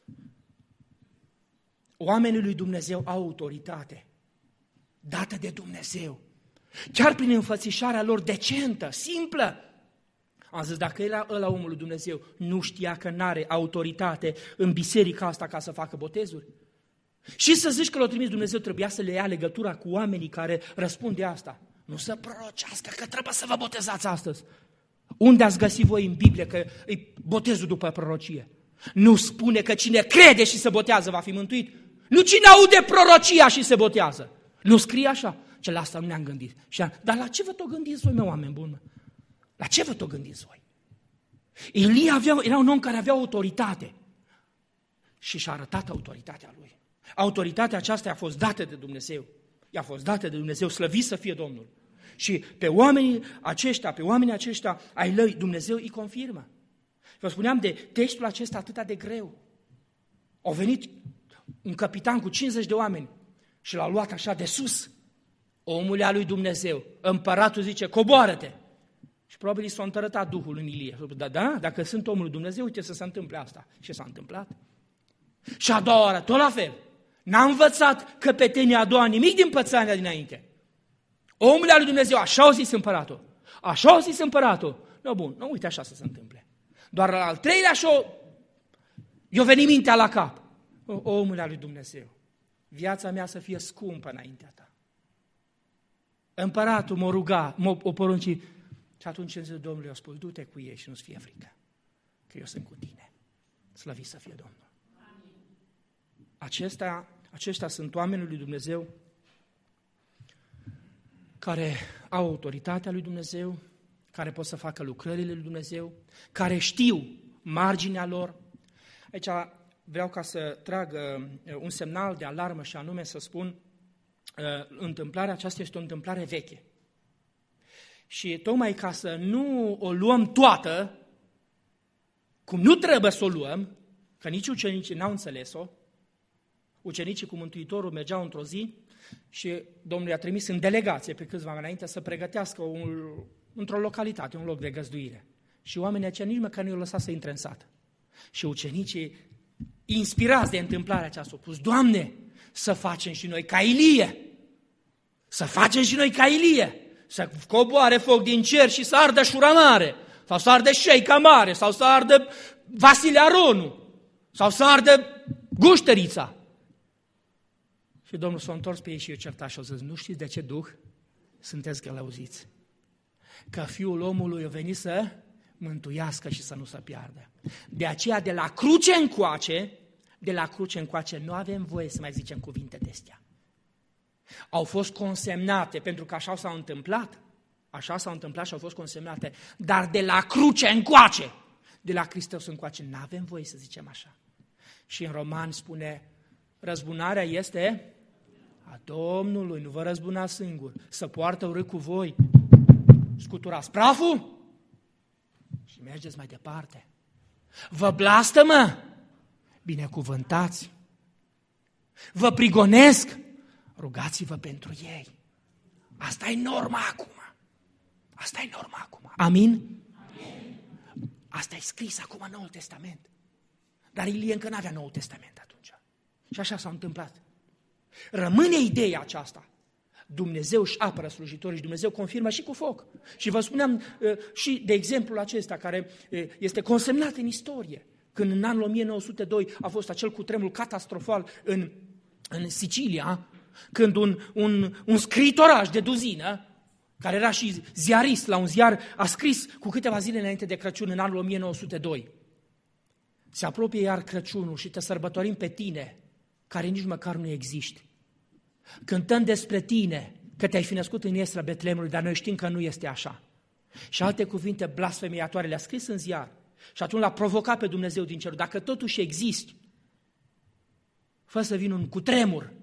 Oamenii lui Dumnezeu au autoritate dată de Dumnezeu. Chiar prin înfățișarea lor decentă, simplă. Am zis, dacă era ăla omul lui Dumnezeu, nu știa că n-are autoritate în biserica asta ca să facă botezuri? Și să zici că l-a trimis Dumnezeu, trebuia să le ia legătura cu oamenii care răspund de asta. Nu să prorocească că trebuie să vă botezați astăzi. Unde ați găsit voi în Biblie că e botezul după prorocie? Nu spune că cine crede și se botează va fi mântuit. Nu cine aude prorocia și se botează. Nu scrie așa. Ce la asta nu ne-am gândit. Și am, dar la ce vă tot gândiți voi, mă, oameni buni? La ce vă tot gândiți voi? Ilie avea, era un om care avea autoritate și și-a arătat autoritatea lui. Autoritatea aceasta a fost dată de Dumnezeu. I-a fost dată de Dumnezeu, slăvit să fie Domnul. Și pe oamenii aceștia, pe oamenii aceștia ai lui, Dumnezeu îi confirmă. Vă spuneam de textul acesta atât de greu. Au venit un capitan cu cincizeci de oameni și l-a luat așa de sus. Omul al lui Dumnezeu, împăratul zice, coboară-te. Și probabil i s-a întărătat Duhul în Ilie. Da, da, dacă sunt omul lui Dumnezeu, uite să se întâmple asta. Și s-a întâmplat. Și a doua oară, tot la fel. N-a învățat căpetenia a doua nimic din pățania dinainte. Omul al lui Dumnezeu, așa au zis împăratul. Așa au zis împăratul. No, bun, nu uite așa să se întâmple. Doar la al treilea și-o i-o veni mintea la cap. Omul al lui Dumnezeu, viața mea să fie scumpă înaintea ta. Împăratul m-a rugat, m-a porunci. Și atunci în ziua Domnului a spus, du-te cu ei și nu-ți fie frică, că eu sunt cu tine. Slăvit să fie Domnul. Acestea, aceștia sunt oamenii lui Dumnezeu care au autoritatea lui Dumnezeu, care pot să facă lucrările lui Dumnezeu, care știu marginea lor. Aici vreau ca să trag un semnal de alarmă și anume să spun, întâmplarea aceasta este o întâmplare veche. Și tocmai ca să nu o luăm toată, cum nu trebuie să o luăm, că nici ucenicii n-au înțeles-o, ucenicii cu Mântuitorul mergeau într-o zi și Domnul i-a trimis în delegație pe câțiva înainte să pregătească un, într-o localitate, un loc de găzduire. Și oamenii aceia nici măcar nu i-au lăsat să intre în sat. Și ucenicii, inspirați de întâmplarea aceasta, au spus, Doamne, să facem și noi ca Ilie, să facem și noi ca Ilie, să coboare foc din cer și să ardă șura mare, sau să ardă șeica mare, sau să ardă Vasile Aronu, sau să ardă Gușterița. Și Domnul s-a întors pe ei și i-a certat și a zis, nu știți de ce duh sunteți călăuziți? Că Fiul omului a venit să mântuiască și să nu se piardă. De aceea, de la cruce încoace, de la cruce încoace, nu avem voie să mai zicem cuvinte de astea. Au fost consemnate, pentru că așa s-au întâmplat, așa s-au întâmplat și au fost consemnate, dar de la cruce încoace, de la Hristos încoace, nu avem voie să zicem așa. Și în Roman spune, răzbunarea este a Domnului, nu vă răzbunați singur, să poartă urât cu voi, scuturați praful și mergeți mai departe. Vă blastămă, binecuvântați, vă prigonesc, rugați-vă pentru ei. Asta e norma acum. Asta e norma acum. Amin? Amin. Asta e scris acum în Noul Testament. Dar Ilie încă n-avea Noul Testament atunci. Și așa s-a întâmplat. Rămâne ideea aceasta. Dumnezeu își apără slujitorii și Dumnezeu confirmă și cu foc. Și vă spuneam și de exemplul acesta care este consemnat în istorie. Când în anul o mie nouă sute doi a fost acel cutremur catastrofal în, în Sicilia, când un, un, un scriitoraș de duzină, care era și ziarist la un ziar, a scris cu câteva zile înainte de Crăciun în anul o mie nouă sute doi. Se apropie iar Crăciunul și te sărbătorim pe tine, care nici măcar nu existi. Cântăm despre tine, că te-ai fi născut în Iestra Betlemului, dar noi știm că nu este așa. Și alte cuvinte blasfemiatoare le-a scris în ziar. Și atunci l-a provocat pe Dumnezeu din cer. Dacă totuși existi, fă să vină un cutremur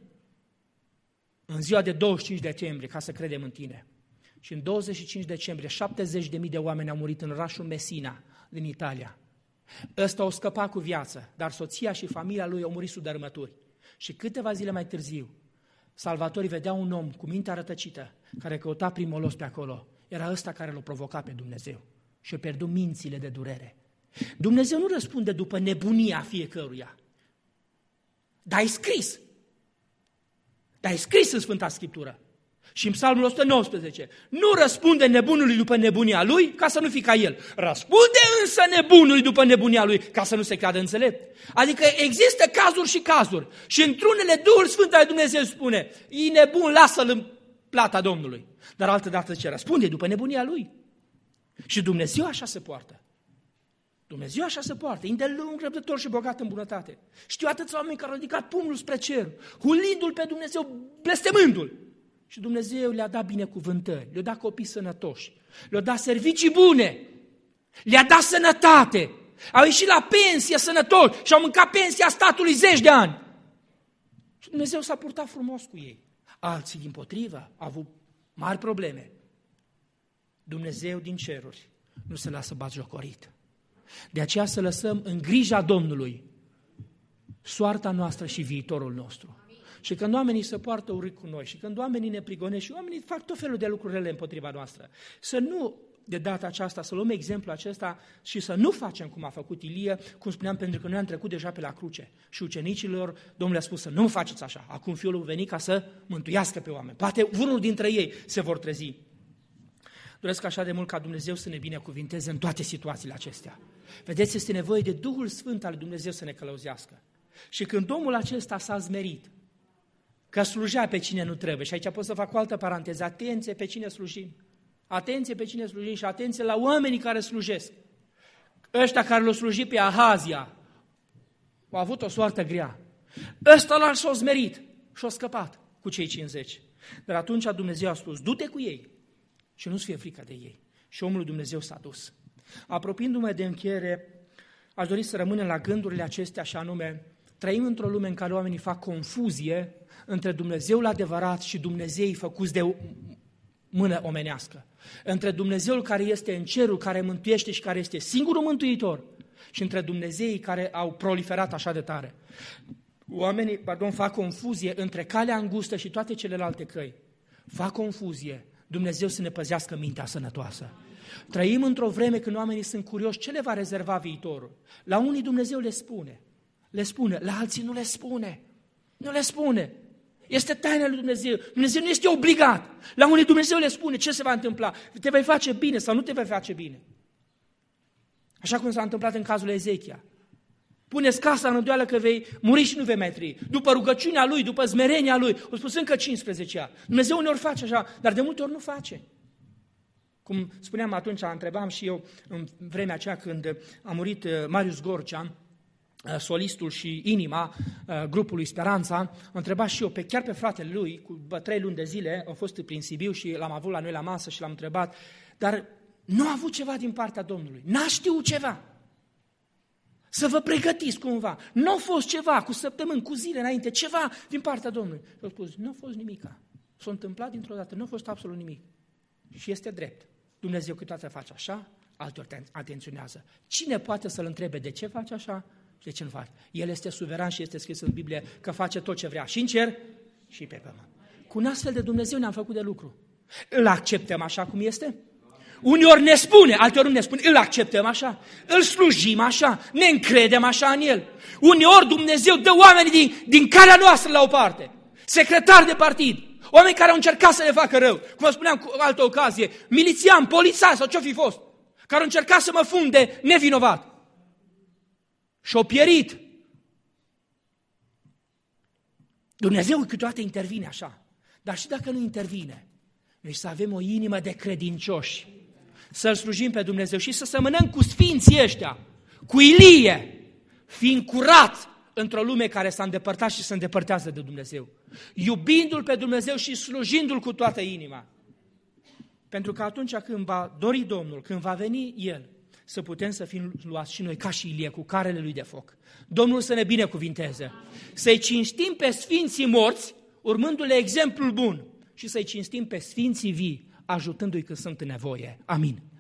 în ziua de douăzeci și cinci decembrie, ca să credem în tine. Și în douăzeci și cinci decembrie, șaptezeci de mii de oameni au murit în orașul Messina, din Italia. Ăsta o scăpa cu viață, dar soția și familia lui au murit sub dărâmături. Și câteva zile mai târziu, salvatorii vedeau un om cu mintea rătăcită, care căuta primolos pe acolo. Era ăsta care l-a provocat pe Dumnezeu și a pierdut mințile de durere. Dumnezeu nu răspunde după nebunia fiecăruia. Dar ai scris. Dar ai scris în Sfânta Scriptură. Și în Psalmul o sută nouăsprezece, nu răspunde nebunului după nebunia lui, ca să nu fii ca el. Răspunde însă nebunului după nebunia lui, ca să nu se creadă înțelept. Adică există cazuri și cazuri. Și într-unele Duhul Sfânt al Dumnezeu spune, e nebun, lasă-l în plata Domnului. Dar altă dată zice, răspunde după nebunia lui. Și Dumnezeu așa se poartă. Dumnezeu așa se poartă, îndelung, răbdător și bogat în bunătate. Știu atâția oameni care au ridicat pumnul spre cer, hulindu-l pe Dumnezeu, blestemându-l. Și Dumnezeu le-a dat binecuvântări, le-a dat copii sănătoși, le-a dat servicii bune, le-a dat sănătate, au ieșit la pensie sănătoși și au mâncat pensia statului zeci de ani. Și Dumnezeu s-a purtat frumos cu ei. Alții, dimpotrivă, au avut mari probleme. Dumnezeu din ceruri nu se lasă batjocorit. De aceea să lăsăm în grija Domnului soarta noastră și viitorul nostru. Și când oamenii se poartă urât cu noi și când oamenii ne prigonesc și oamenii fac tot felul de lucruri rele împotriva noastră, să nu, de data aceasta, să luăm exemplul acesta și să nu facem cum a făcut Ilie, cum spuneam, pentru că noi am trecut deja pe la cruce. Și ucenicilor, Domnul le-a spus să nu faceți așa. Acum Fiul a venit ca să mântuiască pe oameni. Poate unul dintre ei se vor trezi. Doresc așa de mult ca Dumnezeu să ne binecuvinteze în toate situațiile acestea. Vedeți, este nevoie de Duhul Sfânt al lui Dumnezeu să ne călăuzească. Și când omul acesta s-a zmerit, că slujea pe cine nu trebuie, și aici pot să fac o altă paranteză, atenție pe cine slujim, atenție pe cine slujim și atenție la oamenii care slujesc. Ăștia care l-au slujit pe Ahazia au avut o soartă grea. Ăsta l-a s-a zmerit și a scăpat cu cei cincizeci. Dar atunci Dumnezeu a spus, du-te cu ei și nu-ți fie frică de ei. Și omul lui Dumnezeu s-a dus. Apropiindu-mă de încheiere, aș dori să rămânem la gândurile acestea și anume, Trăim într-o lume în care oamenii fac confuzie între Dumnezeul adevărat și Dumnezeii făcuți de mână omenească. Între Dumnezeul care este în cerul, care mântuiește și care este singurul mântuitor și între Dumnezeii care au proliferat așa de tare. Oamenii, pardon, fac confuzie între calea îngustă și toate celelalte căi. Fac confuzie. Dumnezeu să ne păzească mintea sănătoasă. Trăim într-o vreme când oamenii sunt curioși ce le va rezerva viitorul. La unii Dumnezeu le spune, le spune, la alții nu le spune. Nu le spune. Este taina lui Dumnezeu. Dumnezeu nu este obligat. La unii Dumnezeu le spune ce se va întâmpla. Te vei face bine sau nu te vei face bine. Așa cum s-a întâmplat în cazul Ezechia. Puneți casa în îndoială că vei muri și nu vei mai trăi. După rugăciunea lui, după smerenia lui, o spus încă cincisprezece ani. Dumnezeu uneori face așa, dar de multe ori nu face. Cum spuneam atunci, întrebam și eu în vremea aceea când a murit Marius Gorcea, solistul și inima grupului Speranța, am întrebat și eu, pe, chiar pe fratele lui, cu trei luni de zile, au fost prin Sibiu și l-am avut la noi la masă și l-am întrebat, dar nu a avut ceva din partea Domnului, n-a știut ceva. Să vă pregătiți cumva. Nu a fost ceva cu săptămâni, cu zile înainte, ceva din partea Domnului. Și au spus, nu a fost nimica. S-a întâmplat dintr-o dată, nu a fost absolut nimic. Și este drept. Dumnezeu câteodată face așa, alteori te atenționează. Cine poate să-L întrebe de ce face așa și de ce nu face? El este suveran și este scris în Biblie că face tot ce vrea și în cer și pe pământ. Cu un astfel de Dumnezeu ne-am făcut de lucru. Îl acceptăm așa cum este? Uneori ne spune, alteori nu ne spune, îl acceptăm așa, îl slujim așa, ne încredem așa în el. Uneori Dumnezeu dă oamenii din, din calea noastră la o parte, secretari de partid, oameni care au încercat să le facă rău, cum spuneam cu altă ocazie, milițian, polițai sau ce-o fi fost, care au încercat să mă funde nevinovat. Și-au pierit. Dumnezeu câteodată intervine așa, dar și dacă nu intervine, noi să avem o inimă de credincioși, să-L slujim pe Dumnezeu și să semănăm cu sfinții ăștia, cu Ilie, fiind curat într-o lume care s-a îndepărtat și se îndepărtează de Dumnezeu, iubindu-L pe Dumnezeu și slujindu-L cu toată inima. Pentru că atunci când va dori Domnul, când va veni El, să putem să fim luați și noi ca și Ilie cu carele lui de foc. Domnul să ne binecuvinteze, să-i cinstim pe sfinții morți, urmându-le exemplul bun, și să-i cinstim pe sfinții vii, ajutându-i când sunt în nevoie. Amin.